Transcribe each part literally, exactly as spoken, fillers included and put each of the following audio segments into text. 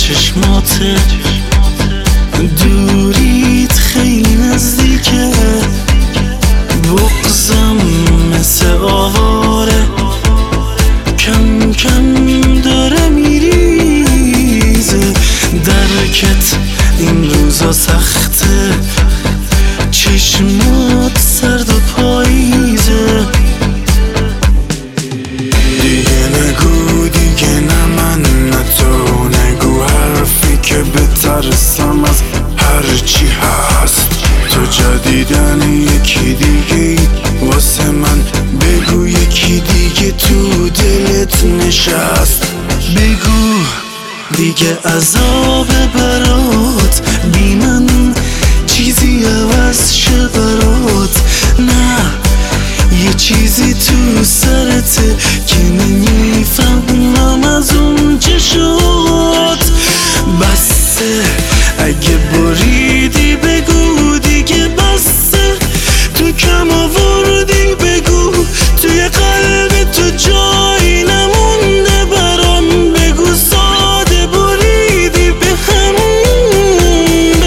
چشماته، دوریت خیلی نزدیکه، بغضم مثل آواره کم کم داره میریزه. درکت این روزا سخته، چشمات سرد و پاییزه. دیگه نگو دیگه نه من نه تو، نگو حرفی که بترسم از هرچی هست. تو جدیدن یکی دیگه واسه من، بگو یکی دیگه تو دلت نشست. بگو دیگه عذاب برات بی من چیزی عوض شه برات. نه یه چیزی تو سرته که نمیفهمم از اون چه شد. بسه اگه بریدی بگو دیگه بسه، تو کم آوردی بگو توی قلب تو جایی نمونده برام. بگو ساده بریدی به همون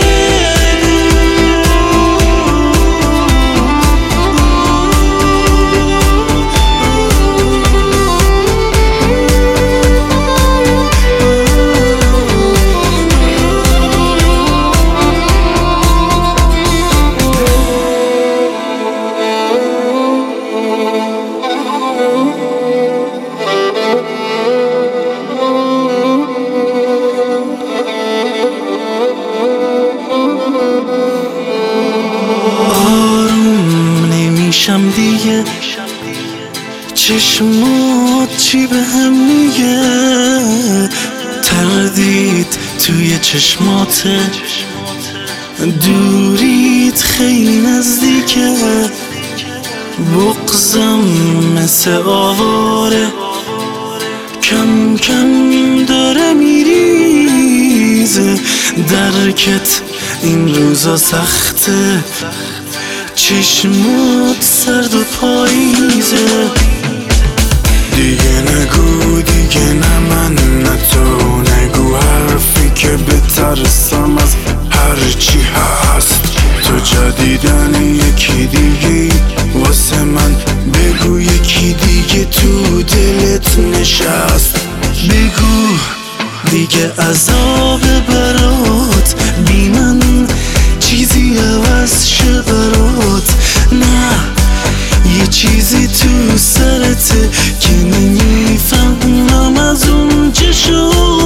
نمیشم دیگه، چشمات چی به هم میگه؟ تردید توی چشماته، دوریت خیلی نزدیکه، بغضم مثل آواره کم کم داره میریزه. درکت این روزا سخته، چشمات سرد و پاییزه. دیگه نگو دیگه نه من نه تو، نگو حرفی که بترسم از هرچی هست. تو جدیدن یکی دیگه واسه من، بگو یکی دیگه تو دلت نشست. بگو دیگه عذاب برات بی من چیزی عوض شه برات. نه یه چیزی تو سرته که نمیفهمم از اون چه شد.